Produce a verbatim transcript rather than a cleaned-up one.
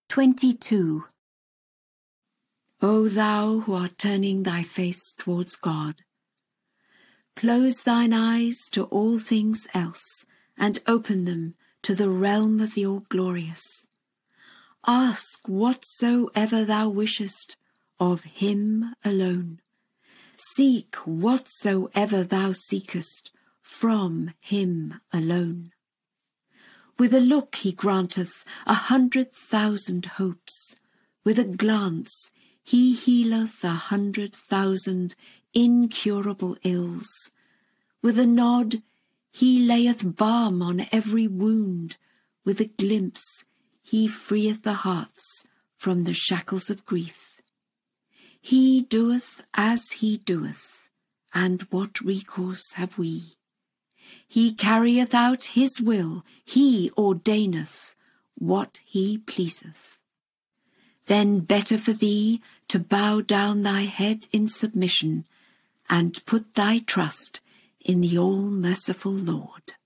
twenty-two. O thou who art turning thy face towards God, close thine eyes to all things else, and open them to the realm of the All-Glorious. Ask whatsoever thou wishest of him alone. Seek whatsoever thou seekest from him alone. With a look he granteth a hundred thousand hopes. With a glance he healeth a hundred thousand incurable ills. With a nod he layeth balm on every wound. With a glimpse he freeth the hearts from the shackles of grief. He doeth as he doeth, and what recourse have we? He carrieth out his will, he ordaineth what he pleaseth. Then better for thee to bow down thy head in submission, and put thy trust in the all-merciful Lord.